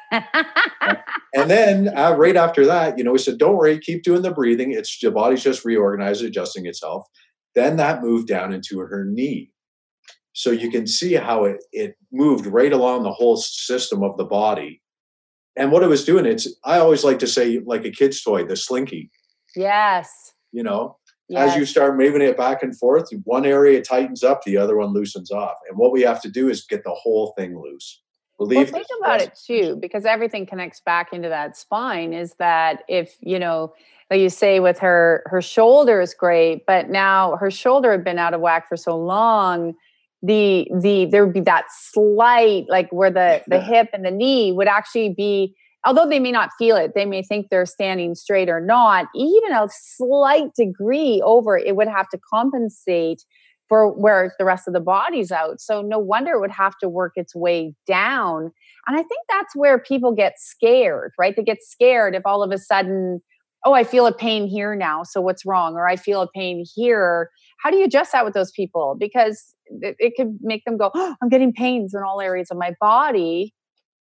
And then right after that, we said, don't worry, keep doing the breathing. It's the body's just reorganized, adjusting itself. Then that moved down into her knee. So you can see how it moved right along the whole system of the body. And what it was doing, I always like to say, like a kid's toy, the slinky. Yes. Yes. As you start moving it back and forth, one area tightens up, the other one loosens off. And what we have to do is get the whole thing loose. Think about it too, because everything connects back into that spine, is that if, like you say with her shoulder is great, but now her shoulder had been out of whack for so long, there would be that slight, like where the hip and the knee would actually be, although they may not feel it, they may think they're standing straight or not, even a slight degree over, it would have to compensate for where the rest of the body's out. So no wonder it would have to work its way down. And I think that's where people get scared, right? They get scared if all of a sudden, oh, I feel a pain here now, so what's wrong? Or I feel a pain here. How do you adjust that with those people? Because it could make them go, oh, I'm getting pains in all areas of my body.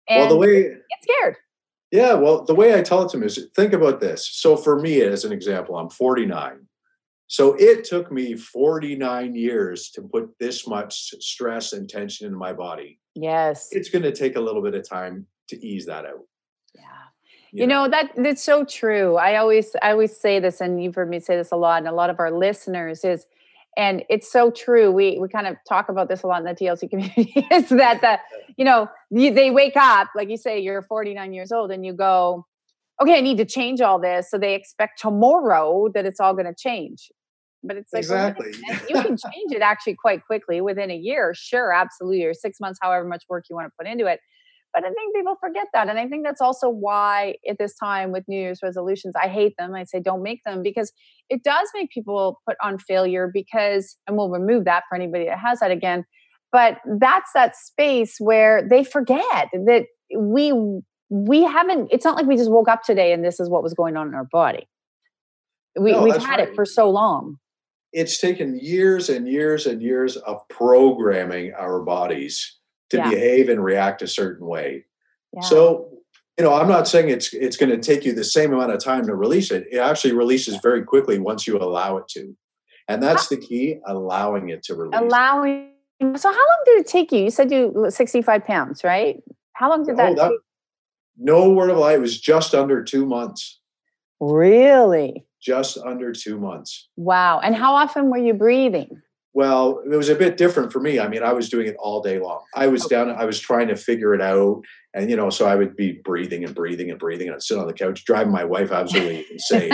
And the way get scared. Yeah, well, the way I tell it to them is, think about this. So for me, as an example, I'm 49. So it took me 49 years to put this much stress and tension in my body. Yes. It's going to take a little bit of time to ease that out. Yeah. You know, that's so true. I always say this, and you've heard me say this a lot, and a lot of our listeners is, and it's so true. We kind of talk about this a lot in the TLC community, is that they wake up, like you say, you're 49 years old and you go, okay, I need to change all this. So they expect tomorrow that it's all going to change. But it's like, exactly. You can change it actually quite quickly within a year. Sure, absolutely. Or 6 months, however much work you want to put into it. But I think people forget that. And I think that's also why at this time with New Year's resolutions, I hate them. I say, don't make them, because it does make people put on failure because, and we'll remove that for anybody that has that again. But that's that space where they forget that we haven't, it's not like we just woke up today and this is what was going on in our body. We've had it for so long. It's taken years and years and years of programming our bodies to behave and react a certain way. Yeah. So, I'm not saying it's going to take you the same amount of time to release it. It actually releases very quickly once you allow it to. And that's the key, allowing it to release. So how long did it take you? You said you 65 pounds, right? How long did that take? No word of a lie. It was just under 2 months. Really? Just under 2 months. Wow. And how often were you breathing? Well, it was a bit different for me. I mean, I was doing it all day long. I was I was trying to figure it out. And, so I would be breathing and breathing and breathing. And I'd sit on the couch, driving my wife absolutely insane.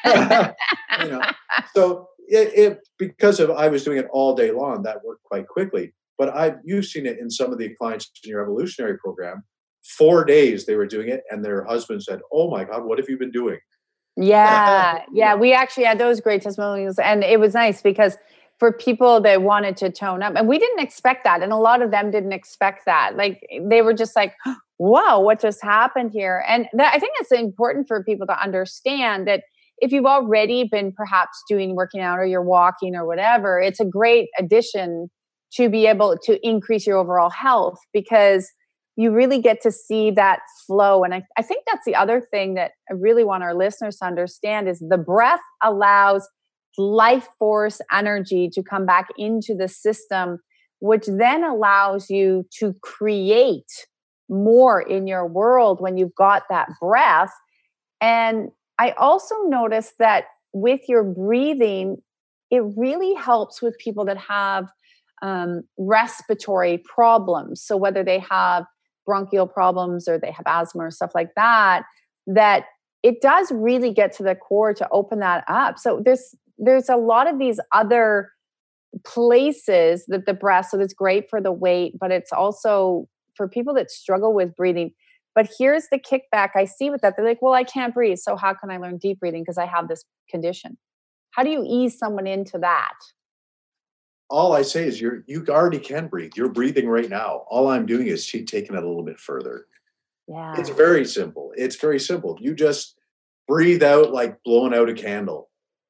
So because I was doing it all day long, that worked quite quickly. But you've seen it in some of the clients in your evolutionary program. 4 days they were doing it. And their husband said, oh my God, what have you been doing? Yeah. We actually had those great testimonials. And it was nice because for people that wanted to tone up, and we didn't expect that. And a lot of them didn't expect that. Like they were just like, wow, what just happened here? And I think it's important for people to understand that if you've already been perhaps working out or you're walking or whatever, it's a great addition to be able to increase your overall health, because you really get to see that flow. And I think that's the other thing that I really want our listeners to understand is the breath allows life force energy to come back into the system, which then allows you to create more in your world when you've got that breath. And I also noticed that with your breathing, it really helps with people that have respiratory problems. So whether they have bronchial problems or they have asthma or stuff like that, that it does really get to the core to open that up. So there's a lot of these other places that the breath, so that's great for the weight, but it's also for people that struggle with breathing. But here's the kickback I see with that. They're like, well, I can't breathe. So how can I learn deep breathing? Because I have this condition. How do you ease someone into that? All I say is you already can breathe. You're breathing right now. All I'm doing is taking it a little bit further. Yeah. It's very simple. You just breathe out like blowing out a candle.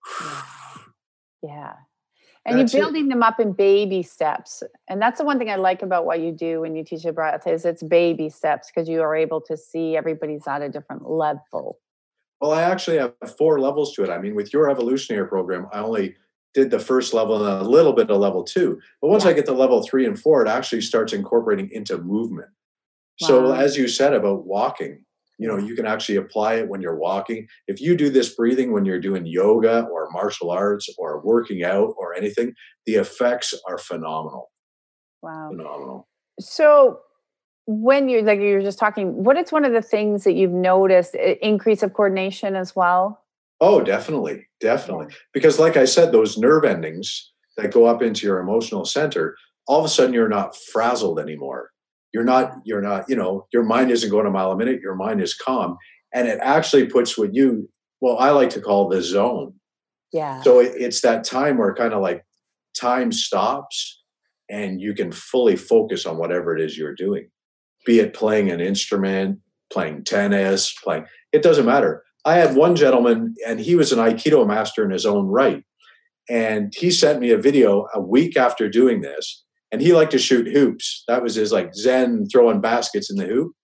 Yeah. And you're building them up in baby steps. And that's the one thing I like about what you do when you teach a breath is it's baby steps, because you are able to see everybody's at a different level. Well, I actually have 4 levels to it. I mean, with your evolutionary program, I only did the first level and a little bit of level 2. But once I get to level 3 and 4, it actually starts incorporating into movement. Wow. So as you said about walking, you can actually apply it when you're walking. If you do this breathing when you're doing yoga or martial arts or working out or anything, the effects are phenomenal. Wow. Phenomenal. So when you were just talking, what is one of the things that you've noticed, increase of coordination as well? Oh, definitely. Definitely. Yeah. Because like I said, those nerve endings that go up into your emotional center, all of a sudden you're not frazzled anymore. You're not, your mind isn't going a mile a minute. Your mind is calm. And it actually puts I like to call the zone. Yeah. So it's that time where kind of like time stops and you can fully focus on whatever it is you're doing, be it playing an instrument, playing tennis, it doesn't matter. I had one gentleman and he was an Aikido master in his own right. And he sent me a video a week after doing this. And he liked to shoot hoops. That was his Zen throwing baskets in the hoop.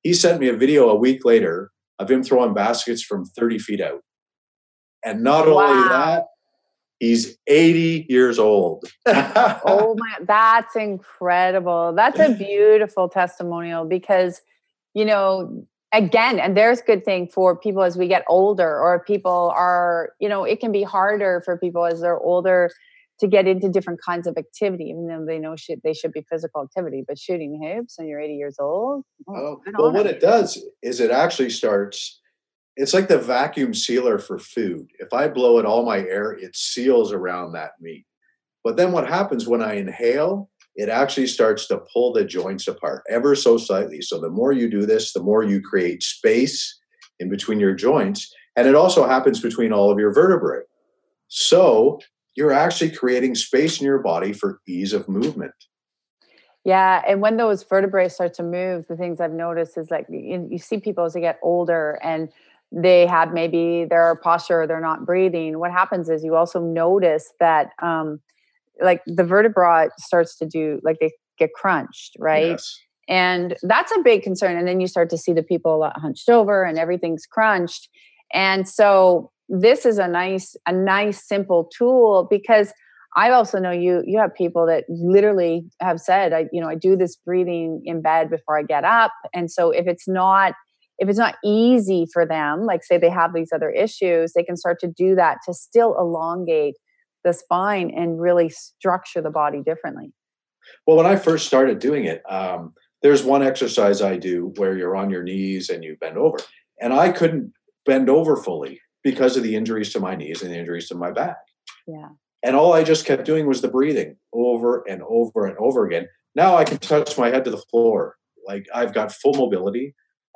He sent me a video a week later of him throwing baskets from 30 feet out. And not only that, he's 80 years old. Oh my, that's incredible. That's a beautiful testimonial because, again, and there's good thing for people as we get older, or people are, it can be harder for people as they're older to get into different kinds of activity, even though they know they should be physical activity, but shooting hoops and you're 80 years old. Well, what it does is it actually starts, it's like the vacuum sealer for food. If I blow it all my air, it seals around that meat. But then what happens when I inhale, it actually starts to pull the joints apart ever so slightly. So the more you do this, the more you create space in between your joints. And it also happens between all of your vertebrae. So you're actually creating space in your body for ease of movement. Yeah. And when those vertebrae start to move, the things I've noticed is like you see people as they get older and they have maybe their posture, or they're not breathing. What happens is you also notice that like the vertebra starts to do, like they get crunched, right? Yes. And that's a big concern. And then you start to see the people hunched over and everything's crunched. And so this is a nice simple tool, because I also know you have people that literally have said, I do this breathing in bed before I get up. And so if it's not easy for them, like say they have these other issues, they can start to do that to still elongate the spine and really structure the body differently. Well, when I first started doing it, there's one exercise I do where you're on your knees and you bend over. And I couldn't bend over fully because of the injuries to my knees and the injuries to my back. Yeah. And all I just kept doing was the breathing over and over and over again. Now I can touch my head to the floor. Like I've got full mobility.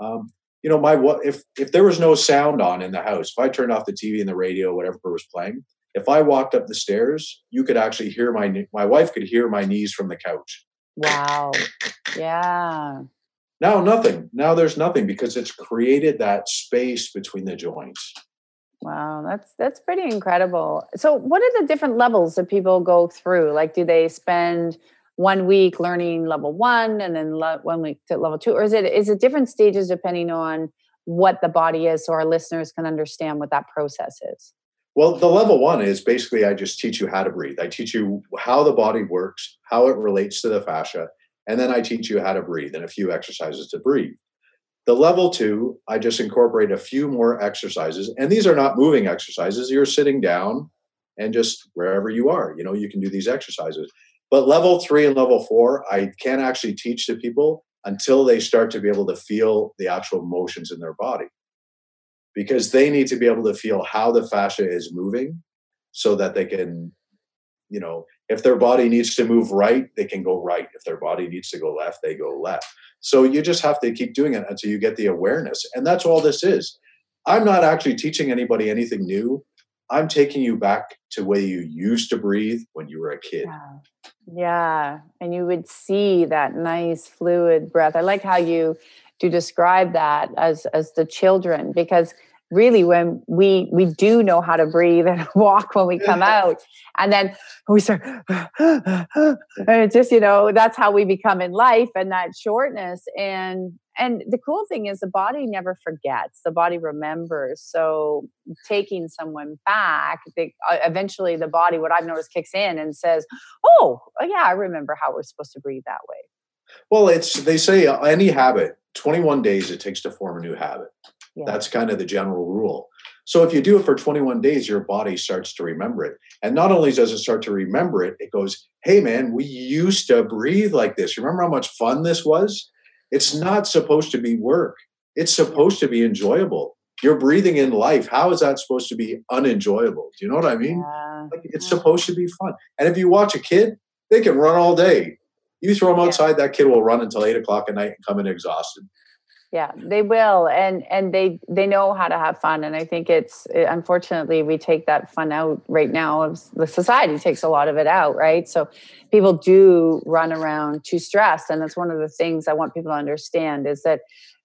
If there was no sound on in the house, if I turned off the TV and the radio, whatever was playing, if I walked up the stairs, you could actually hear my wife could hear my knees from the couch. Wow. Yeah. Now nothing. Now there's nothing, because it's created that space between the joints. Wow, that's pretty incredible. So what are the different levels that people go through? Like, do they spend 1 week learning level 1 and then 1 week to level 2? Or is it different stages depending on what the body is, so our listeners can understand what that process is? Well, the level 1 is basically I just teach you how to breathe. I teach you how the body works, how it relates to the fascia, and then I teach you how to breathe and a few exercises to breathe. The level 2, I just incorporate a few more exercises. And these are not moving exercises. You're sitting down and just wherever you are, you can do these exercises. But level 3 and level 4, I can't actually teach to people until they start to be able to feel the actual motions in their body. Because they need to be able to feel how the fascia is moving so that they can, if their body needs to move right, they can go right. If their body needs to go left, they go left. So you just have to keep doing it until you get the awareness. And that's all this is. I'm not actually teaching anybody anything new. I'm taking you back to where you used to breathe when you were a kid. Yeah. And you would see that nice fluid breath. I like how you do describe that as the children, because really when we do know how to breathe and walk when we come out, and then we start, and it just, that's how we become in life, and that shortness. And the cool thing is the body never forgets, the body remembers. So taking someone back, eventually the body, what I've noticed, kicks in and says, oh yeah, I remember how we're supposed to breathe that way. Well, they say any habit, 21 days it takes to form a new habit. Yeah. That's kind of the general rule. So if you do it for 21 days, your body starts to remember it. And not only does it start to remember it, it goes, hey man, we used to breathe like this. Remember how much fun this was? It's not supposed to be work. It's supposed to be enjoyable. You're breathing in life. How is that supposed to be unenjoyable? Do you know what I mean? It's supposed to be fun. And if you watch a kid, they can run all day. You throw them outside, that kid will run until 8 o'clock at night and come in exhausted. Yeah, they will. And they know how to have fun. And I think unfortunately, we take that fun out right now. The society takes a lot of it out, right? So people do run around too stressed. And that's one of the things I want people to understand is that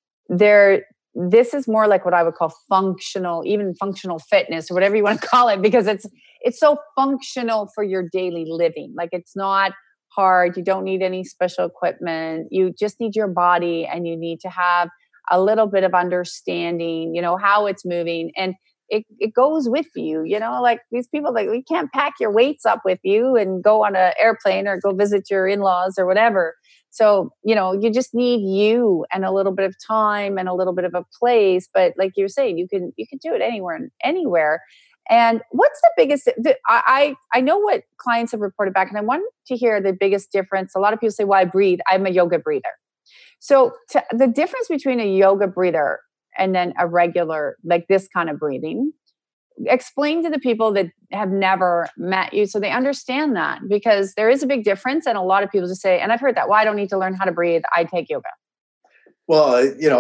this is more like what I would call functional fitness, or whatever you want to call it, because it's so functional for your daily living. Like, it's not hard. You don't need any special equipment. You just need your body, and you need to have a little bit of understanding, how it's moving. And it goes with you, like these people, like, we can't pack your weights up with you and go on an airplane or go visit your in-laws or whatever. So, you just need you and a little bit of time and a little bit of a place. But like you're saying, you can do it anywhere. And what's the biggest, I know what clients have reported back, and I want to hear the biggest difference. A lot of people say, well, I breathe. I'm a yoga breather. So the difference between a yoga breather and then a regular, like this kind of breathing, explain to the people that have never met you so they understand that, because there is a big difference. And a lot of people just say, and I've heard that, well, I don't need to learn how to breathe, I take yoga. Well,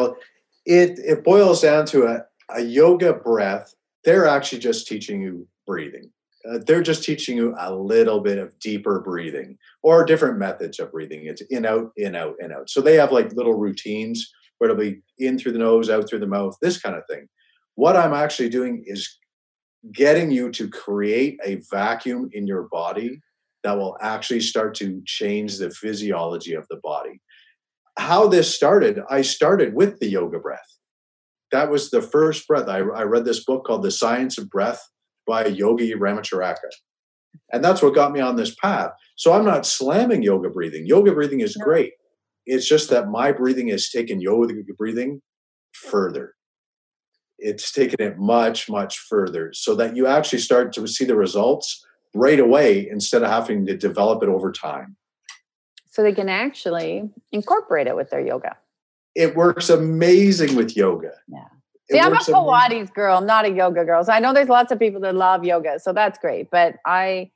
it boils down to a yoga breath. They're actually just teaching you breathing. They're just teaching you a little bit of deeper breathing or different methods of breathing. It's in, out, in, out, in, out. So they have like little routines where it'll be in through the nose, out through the mouth, this kind of thing. What I'm actually doing is getting you to create a vacuum in your body that will actually start to change the physiology of the body. How this started, I started with the yoga breath. That was the first breath. I read this book called The Science of Breath by Yogi Ramacharaka. And that's what got me on this path. So I'm not slamming yoga breathing. Yoga breathing is great. It's just that my breathing has taken yoga breathing further. It's taken it much, much further so that you actually start to see the results right away instead of having to develop it over time. So they can actually incorporate it with their yoga. It works amazing with yoga. Yeah. See, I'm a Pilates girl, I'm not a yoga girl. So I know there's lots of people that love yoga. So that's great. But but I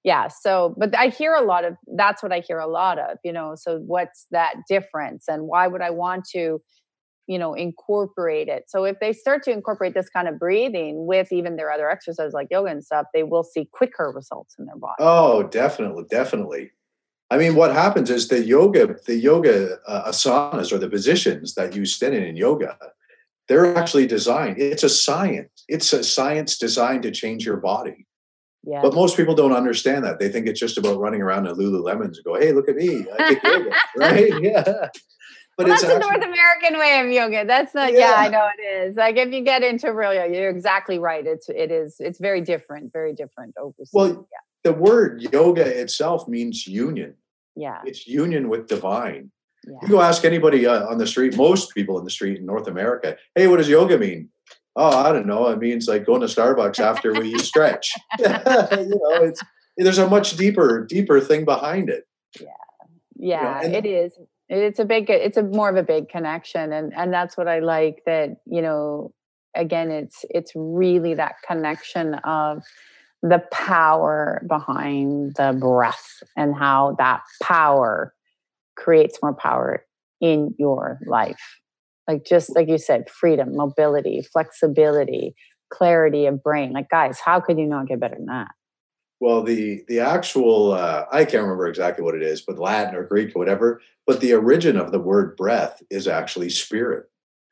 hear a lot of, that's what I hear a lot of, so what's that difference and why would I want to, incorporate it? So if they start to incorporate this kind of breathing with even their other exercises like yoga and stuff, they will see quicker results in their body. Oh, definitely. I mean, what happens is the yoga asanas, or the positions that you stand in yoga, they're actually designed. It's a science. It's a science designed to change your body. Yeah. But most people don't understand that. They think it's just about running around in Lululemons and go, hey, look at me. I take yoga, right? Yeah. But that's the North American way of yoga. That's not, I know it is. Like if you get into real yoga, you're exactly right. It's very different overseas. Well, the word yoga itself means union. Yeah. It's union with divine. Yeah. You go ask anybody on the street, most people in the street in North America, hey, what does yoga mean? Oh, I don't know. It means like going to Starbucks after we stretch. There's a much deeper thing behind it. Yeah, it is. It's more of a big connection. And that's what I like, that, again, it's really that connection of the power behind the breath and how that power creates more power in your life. Like, just like you said, freedom, mobility, flexibility, clarity of brain. Like, guys, how could you not get better than that? Well, the actual, I can't remember exactly what it is, but Latin or Greek or whatever, but the origin of the word breath is actually spirit.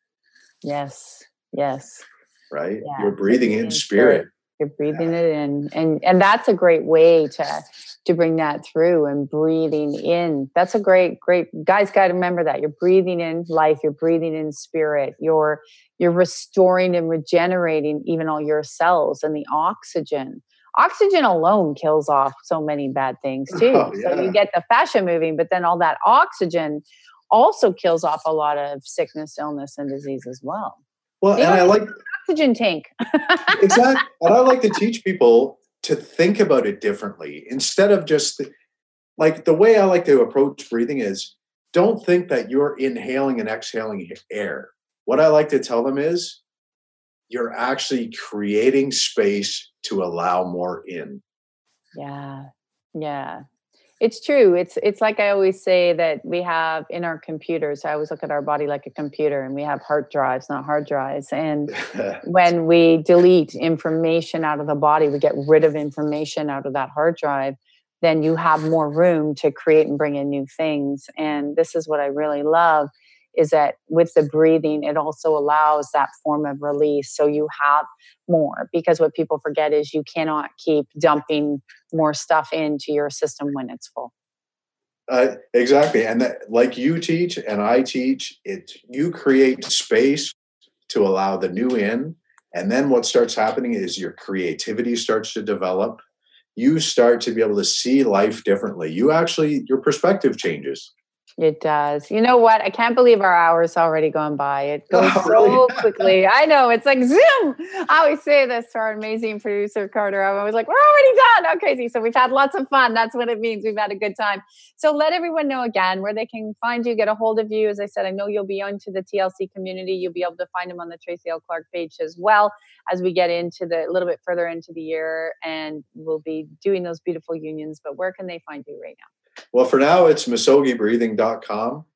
Yes. Right? Yeah. You're breathing in spirit. You're breathing it in. And that's a great way to bring that through, and breathing in. That's a great, guys got to remember that. You're breathing in life. You're breathing in spirit. You're restoring and regenerating even all your cells, and the oxygen. Oxygen alone kills off so many bad things too. Oh, yeah. So you get the fascia moving, but then all that oxygen also kills off a lot of sickness, illness, and disease as well. Well, and I like oxygen tank. Exactly. And I like to teach people to think about it differently, instead of just like the way I like to approach breathing is, don't think that you're inhaling and exhaling air. What I like to tell them is, you're actually creating space to allow more in. Yeah. It's true. It's like I always say that we have in our computers, I always look at our body like a computer, and we have hard drives, not hard drives. And when we delete information out of the body, we get rid of information out of that hard drive, then you have more room to create and bring in new things. And this is what I really love, is that with the breathing, it also allows that form of release. So you have more, because what people forget is you cannot keep dumping more stuff into your system when it's full. Exactly. And like you teach and I teach, you create space to allow the new in. And then what starts happening is your creativity starts to develop. You start to be able to see life differently. Your perspective changes. It does. You know what? I can't believe our hour's already gone by. It goes so quickly. I know. It's like Zoom. I always say this to our amazing producer, Carter. I'm always like, we're already done. Oh, crazy. So we've had lots of fun. That's what it means. We've had a good time. So let everyone know again where they can find you, get a hold of you. As I said, I know you'll be onto the TLC community. You'll be able to find them on the Tracy L. Clark page as well as we get into a little bit further into the year, and we'll be doing those beautiful unions. But where can they find you right now? Well, for now, it's misogibreathing.com,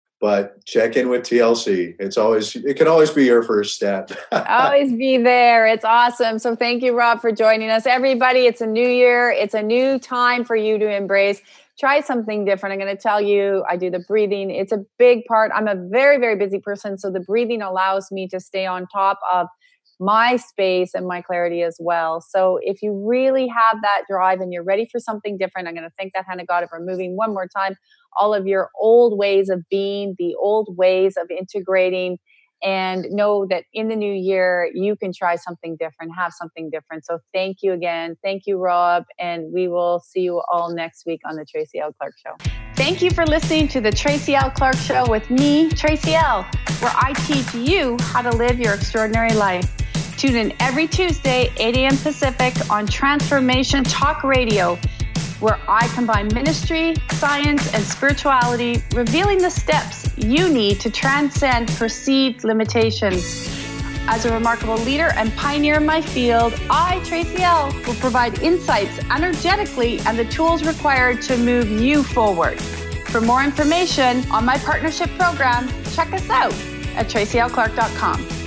but check in with TLC. It can always be your first step. Always be there. It's awesome. So thank you, Rob, for joining us. Everybody, it's a new year. It's a new time for you to embrace. Try something different. I'm going to tell you, I do the breathing. It's a big part. I'm a very, very busy person. So the breathing allows me to stay on top of my space and my clarity as well. So if you really have that drive and you're ready for something different, I'm going to thank that hand of God of removing one more time all of your old ways of being, the old ways of integrating, and know that in the new year, you can try something different, have something different. So thank you again. Thank you, Rob. And we will see you all next week on the Tracy L. Clark Show. Thank you for listening to the Tracy L. Clark Show with me, Tracy L., where I teach you how to live your extraordinary life. Tune in every Tuesday, 8 a.m. Pacific on Transformation Talk Radio, where I combine ministry, science, and spirituality, revealing the steps you need to transcend perceived limitations. As a remarkable leader and pioneer in my field, I, Tracy L., will provide insights energetically and the tools required to move you forward. For more information on my partnership program, check us out at tracylclark.com.